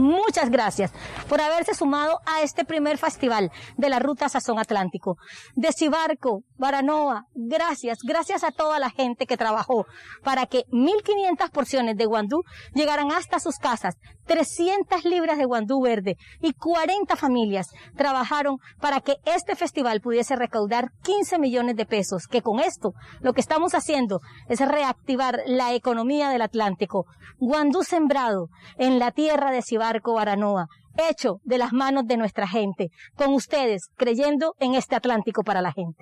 Muchas gracias por haberse sumado a este primer festival de la Ruta Sazón Atlántico. De Cibarco, Baranoa, gracias a toda la gente que trabajó para que 1.500 porciones de guandú llegaran hasta sus casas, 300 libras de guandú verde y 40 familias trabajaron para que este festival pudiese recaudar 15 millones de pesos, que con esto lo que estamos haciendo es reactivar la economía del Atlántico. Guandú sembrado en la tierra de Cibarco, Baranoa, hecho de las manos de nuestra gente, con ustedes, creyendo en este Atlántico para la gente.